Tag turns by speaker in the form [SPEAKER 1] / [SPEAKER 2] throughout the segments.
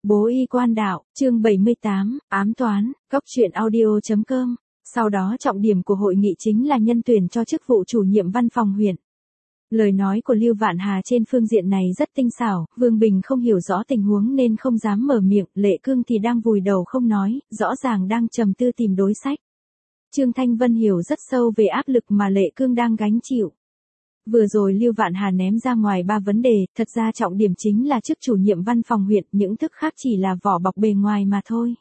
[SPEAKER 1] Bố y quan đạo, chương 78, ám toán, góc truyện audio.com. Sau đó trọng điểm của hội nghị chính là nhân tuyển cho chức vụ chủ nhiệm văn phòng huyện. Lời nói của Lưu Vạn Hà trên phương diện này rất tinh xảo, Vương Bình không hiểu rõ tình huống nên không dám mở miệng, Lệ Cương thì đang vùi đầu không nói, rõ ràng đang trầm tư tìm đối sách. Trương Thanh Vân hiểu rất sâu về áp lực mà Lệ Cương đang gánh chịu. Vừa rồi Lưu Vạn Hà ném ra ngoài 3 vấn đề, thật ra trọng điểm chính là chức chủ nhiệm văn phòng huyện, những thức khác chỉ là vỏ bọc bề ngoài mà thôi.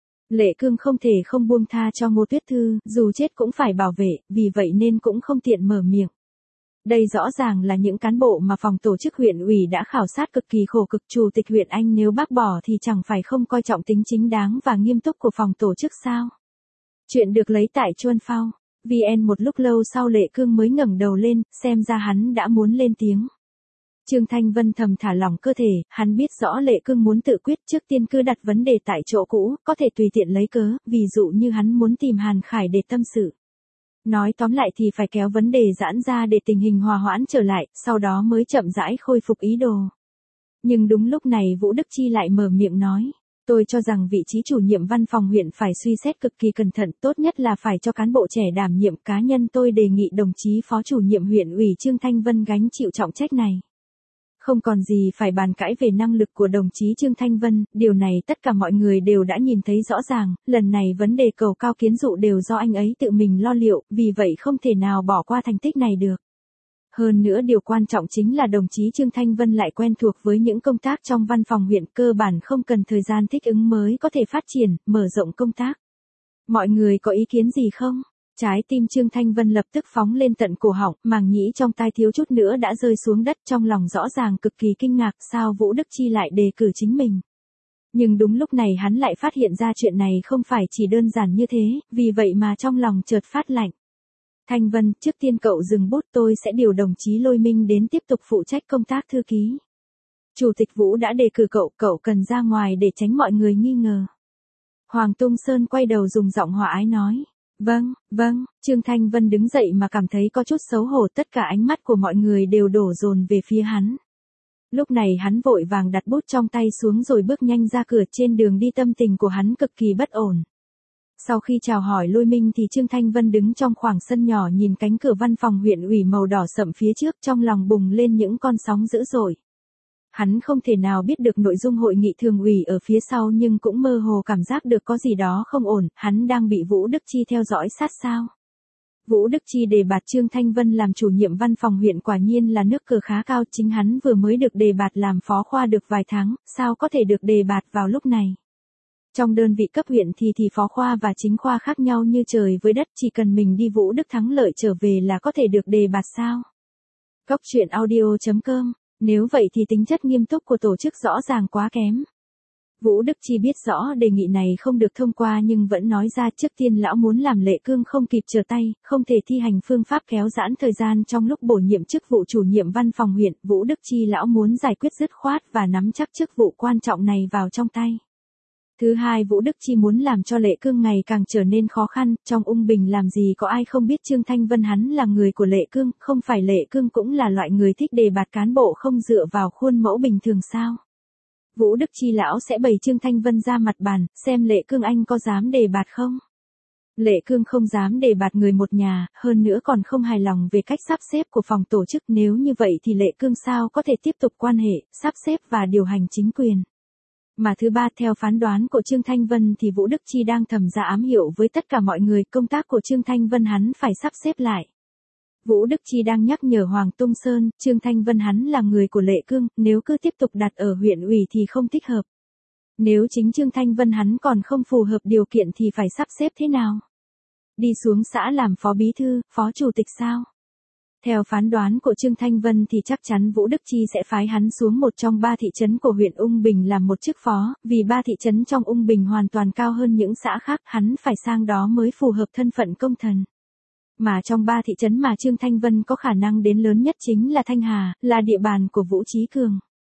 [SPEAKER 1] Lệ Cương không thể không buông tha cho Ngô Tuyết Thư, dù chết cũng phải bảo vệ, vì vậy nên cũng không tiện mở miệng. Đây rõ ràng là những cán bộ mà phòng tổ chức huyện ủy đã khảo sát cực kỳ khổ cực. Chủ tịch huyện Anh nếu bác bỏ thì chẳng phải không coi trọng tính chính đáng và nghiêm túc của phòng tổ chức sao? Chuyện được lấy tại Chuân Phao. VN một lúc lâu sau Lệ Cương mới ngẩng đầu lên, xem ra hắn đã muốn lên tiếng. Trương Thanh Vân thầm thả lỏng cơ thể, hắn biết rõ Lệ Cương muốn tự quyết, trước tiên cứ đặt vấn đề tại chỗ cũ, có thể tùy tiện lấy cớ, ví dụ như hắn muốn tìm Hàn Khải để tâm sự. Nói tóm lại thì phải kéo vấn đề giãn ra để tình hình hòa hoãn trở lại, sau đó mới chậm rãi khôi phục ý đồ. Nhưng đúng lúc này Vũ Đức Chi lại mở miệng nói. Tôi cho rằng vị trí chủ nhiệm văn phòng huyện phải suy xét cực kỳ cẩn thận, tốt nhất là phải cho cán bộ trẻ đảm nhiệm. Cá nhân tôi đề nghị đồng chí phó chủ nhiệm huyện ủy Trương Thanh Vân gánh chịu trọng trách này. Không còn gì phải bàn cãi về năng lực của đồng chí Trương Thanh Vân, điều này tất cả mọi người đều đã nhìn thấy rõ ràng, lần này vấn đề cầu cao kiến dụ đều do anh ấy tự mình lo liệu, vì vậy không thể nào bỏ qua thành tích này được. Hơn nữa điều quan trọng chính là đồng chí Trương Thanh Vân lại quen thuộc với những công tác trong văn phòng huyện, cơ bản không cần thời gian thích ứng mới có thể phát triển, mở rộng công tác. Mọi người có ý kiến gì không? Trái tim Trương Thanh Vân lập tức phóng lên tận cổ họng, màng nhĩ trong tai thiếu chút nữa đã rơi xuống đất, trong lòng rõ ràng cực kỳ kinh ngạc sao Vũ Đức Chi lại đề cử chính mình. Nhưng đúng lúc này hắn lại phát hiện ra chuyện này không phải chỉ đơn giản như thế, vì vậy mà trong lòng chợt phát lạnh. Thanh Vân, trước tiên cậu dừng bút, tôi sẽ điều đồng chí Lôi Minh đến tiếp tục phụ trách công tác thư ký. Chủ tịch Vũ đã đề cử cậu cần ra ngoài để tránh mọi người nghi ngờ. Hoàng Tung Sơn quay đầu dùng giọng hòa ái nói. Vâng, Trương Thanh Vân đứng dậy mà cảm thấy có chút xấu hổ, tất cả ánh mắt của mọi người đều đổ dồn về phía hắn. Lúc này hắn vội vàng đặt bút trong tay xuống rồi bước nhanh ra cửa, trên đường đi tâm tình của hắn cực kỳ bất ổn. Sau khi chào hỏi Lôi Minh thì Trương Thanh Vân đứng trong khoảng sân nhỏ nhìn cánh cửa văn phòng huyện ủy màu đỏ sậm phía trước, trong lòng bùng lên những con sóng dữ dội. Hắn không thể nào biết được nội dung hội nghị thường ủy ở phía sau nhưng cũng mơ hồ cảm giác được có gì đó không ổn, hắn đang bị Vũ Đức Chi theo dõi sát sao. Vũ Đức Chi đề bạt Trương Thanh Vân làm chủ nhiệm văn phòng huyện quả nhiên là nước cờ khá cao, chính hắn vừa mới được đề bạt làm phó khoa được vài tháng, sao có thể được đề bạt vào lúc này. Trong đơn vị cấp huyện thì phó khoa và chính khoa khác nhau như trời với đất, chỉ cần mình đi Vũ Đức thắng lợi trở về là có thể được đề bạt sao. Góc truyện audio.com. Nếu vậy thì tính chất nghiêm túc của tổ chức rõ ràng quá kém. Vũ Đức Chi biết rõ đề nghị này không được thông qua nhưng vẫn nói ra, trước tiên lão muốn làm Lệ Cương không kịp trở tay, không thể thi hành phương pháp kéo giãn thời gian trong lúc bổ nhiệm chức vụ chủ nhiệm văn phòng huyện. Vũ Đức Chi lão muốn giải quyết dứt khoát và nắm chắc chức vụ quan trọng này vào trong tay. Thứ hai, Vũ Đức Chi muốn làm cho Lệ Cương ngày càng trở nên khó khăn, trong Ung Bình làm gì có ai không biết Trương Thanh Vân hắn là người của Lệ Cương, không phải Lệ Cương cũng là loại người thích đề bạt cán bộ không dựa vào khuôn mẫu bình thường sao. Vũ Đức Chi lão sẽ bày Trương Thanh Vân ra mặt bàn, xem Lệ Cương anh có dám đề bạt không. Lệ Cương không dám đề bạt người một nhà, hơn nữa còn không hài lòng về cách sắp xếp của phòng tổ chức, nếu như vậy thì Lệ Cương sao có thể tiếp tục quan hệ, sắp xếp và điều hành chính quyền. Mà thứ ba, theo phán đoán của Trương Thanh Vân thì Vũ Đức Chi đang thầm ra ám hiệu với tất cả mọi người, công tác của Trương Thanh Vân hắn phải sắp xếp lại. Vũ Đức Chi đang nhắc nhở Hoàng Tung Sơn, Trương Thanh Vân hắn là người của Lệ Cương, nếu cứ tiếp tục đặt ở huyện ủy thì không thích hợp. Nếu chính Trương Thanh Vân hắn còn không phù hợp điều kiện thì phải sắp xếp thế nào? Đi xuống xã làm phó bí thư, phó chủ tịch sao? Theo phán đoán của Trương Thanh Vân thì chắc chắn Vũ Đức Chi sẽ phái hắn xuống một trong 3 thị trấn của huyện Ung Bình làm một chức phó, vì 3 thị trấn trong Ung Bình hoàn toàn cao hơn những xã khác, hắn phải sang đó mới phù hợp thân phận công thần. Mà trong 3 thị trấn mà Trương Thanh Vân có khả năng đến lớn nhất chính là Thanh Hà, là địa bàn của Vũ Chí Cường.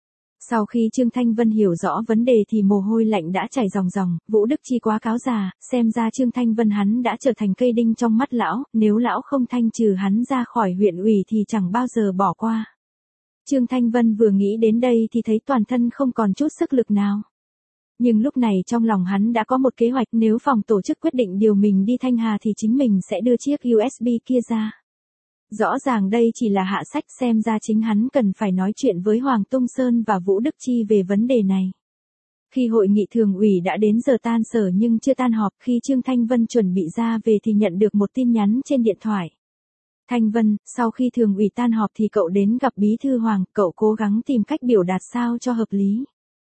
[SPEAKER 1] Sau khi Trương Thanh Vân hiểu rõ vấn đề thì mồ hôi lạnh đã chảy ròng ròng, Vũ Đức Chi quá cáo già, xem ra Trương Thanh Vân hắn đã trở thành cây đinh trong mắt lão, nếu lão không thanh trừ hắn ra khỏi huyện ủy thì chẳng bao giờ bỏ qua. Trương Thanh Vân vừa nghĩ đến đây thì thấy toàn thân không còn chút sức lực nào. Nhưng lúc này trong lòng hắn đã có một kế hoạch, nếu phòng tổ chức quyết định điều mình đi Thanh Hà thì chính mình sẽ đưa chiếc USB kia ra. Rõ ràng đây chỉ là hạ sách, xem ra chính hắn cần phải nói chuyện với Hoàng Tung Sơn và Vũ Đức Chi về vấn đề này. Khi hội nghị thường ủy đã đến giờ tan sở nhưng chưa tan họp, khi Trương Thanh Vân chuẩn bị ra về thì nhận được một tin nhắn trên điện thoại. Thanh Vân, sau khi thường ủy tan họp thì cậu đến gặp Bí thư Hoàng, cậu cố gắng tìm cách biểu đạt sao cho hợp lý.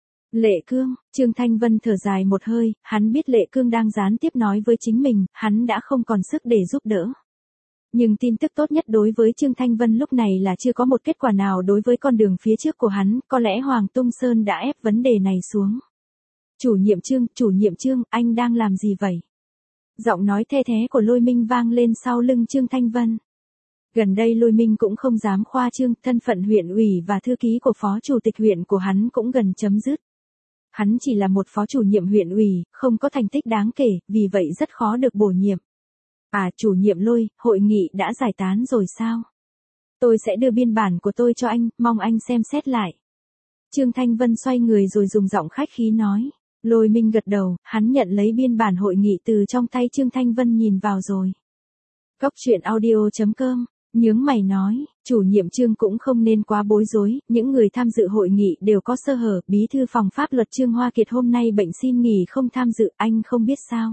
[SPEAKER 1] Lệ Cương, Trương Thanh Vân thở dài một hơi, hắn biết Lệ Cương đang gián tiếp nói với chính mình, hắn đã không còn sức để giúp đỡ. Nhưng tin tức tốt nhất đối với Trương Thanh Vân lúc này là chưa có một kết quả nào đối với con đường phía trước của hắn, có lẽ Hoàng Tung Sơn đã ép vấn đề này xuống. Chủ nhiệm Trương, anh đang làm gì vậy? Giọng nói the thé của Lôi Minh vang lên sau lưng Trương Thanh Vân. Gần đây Lôi Minh cũng không dám khoa trương, thân phận huyện ủy và thư ký của phó chủ tịch huyện của hắn cũng gần chấm dứt. Hắn chỉ là một phó chủ nhiệm huyện ủy, không có thành tích đáng kể, vì vậy rất khó được bổ nhiệm. À, chủ nhiệm Lôi, hội nghị đã giải tán rồi sao? Tôi sẽ đưa biên bản của tôi cho anh, mong anh xem xét lại. Trương Thanh Vân xoay người rồi dùng giọng khách khí nói. Lôi Minh gật đầu, hắn nhận lấy biên bản hội nghị từ trong tay Trương Thanh Vân nhìn vào rồi. Góc truyện audio.com, nhướng mày nói, chủ nhiệm Trương cũng không nên quá bối rối, những người tham dự hội nghị đều có sơ hở, bí thư phòng pháp luật Trương Hoa Kiệt hôm nay bệnh xin nghỉ không tham dự, anh không biết sao.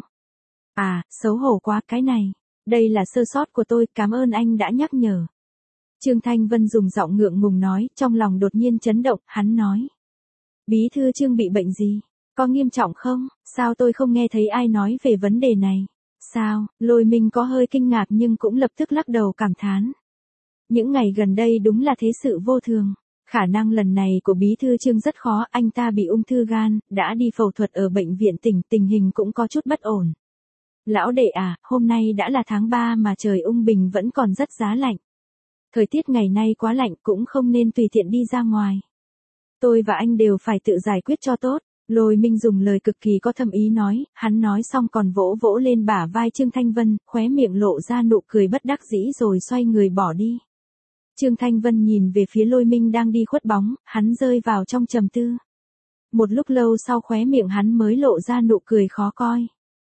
[SPEAKER 1] À, xấu hổ quá, cái này, đây là sơ sót của tôi, cảm ơn anh đã nhắc nhở. Trương Thanh Vân dùng giọng ngượng ngùng nói, trong lòng đột nhiên chấn động, hắn nói. Bí thư Trương bị bệnh gì? Có nghiêm trọng không? Sao tôi không nghe thấy ai nói về vấn đề này? Sao? Lôi Minh có hơi kinh ngạc nhưng cũng lập tức lắc đầu cảm thán. Những ngày gần đây đúng là thế sự vô thường. Khả năng lần này của bí thư Trương rất khó, anh ta bị ung thư gan, đã đi phẫu thuật ở bệnh viện tỉnh, tình hình cũng có chút bất ổn. Lão đệ à, hôm nay đã là tháng 3 mà trời Ung Bình vẫn còn rất giá lạnh. Thời tiết ngày nay quá lạnh, cũng không nên tùy tiện đi ra ngoài. Tôi và anh đều phải tự giải quyết cho tốt. Lôi Minh dùng lời cực kỳ có thâm ý nói, hắn nói xong còn vỗ vỗ lên bả vai Trương Thanh Vân, khóe miệng lộ ra nụ cười bất đắc dĩ rồi xoay người bỏ đi. Trương Thanh Vân nhìn về phía Lôi Minh đang đi khuất bóng, hắn rơi vào trong trầm tư. Một lúc lâu sau khóe miệng hắn mới lộ ra nụ cười khó coi.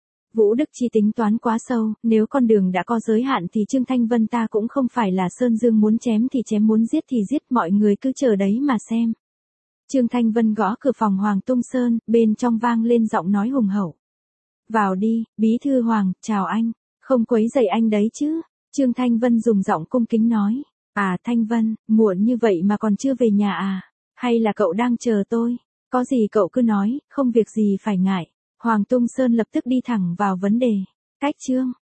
[SPEAKER 1] Vũ Đức Chi tính toán quá sâu, nếu con đường đã có giới hạn thì Trương Thanh Vân ta cũng không phải là Sơn Dương, muốn chém thì chém, muốn giết thì giết, mọi người cứ chờ đấy mà xem. Trương Thanh Vân gõ cửa phòng Hoàng Tung Sơn, bên trong vang lên giọng nói hùng hậu. Vào đi, bí thư Hoàng, chào anh, không quấy rầy anh đấy chứ. Trương Thanh Vân dùng giọng cung kính nói. À Thanh Vân, muộn như vậy mà còn chưa về nhà à? Hay là cậu đang chờ tôi? Có gì cậu cứ nói, không việc gì phải ngại. Hoàng Tung Sơn lập tức đi thẳng vào vấn đề. Cách Trương,